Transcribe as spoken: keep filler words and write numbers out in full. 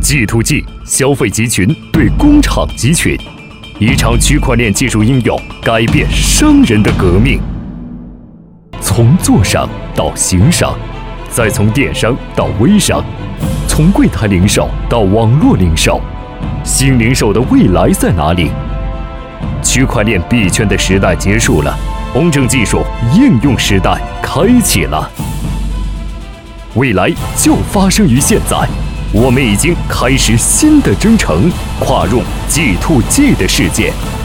G to G 消费集群对工厂集群，一场区块链技术应用改变商人的革命。从做商到行商，再从电商到微商，从柜台零售到网络零售，新零售的未来在哪里？区块链币圈的时代结束了，公证技术应用时代开启了。未来就发生于现在，我们已经开始新的征程，跨入 G to G 的世界。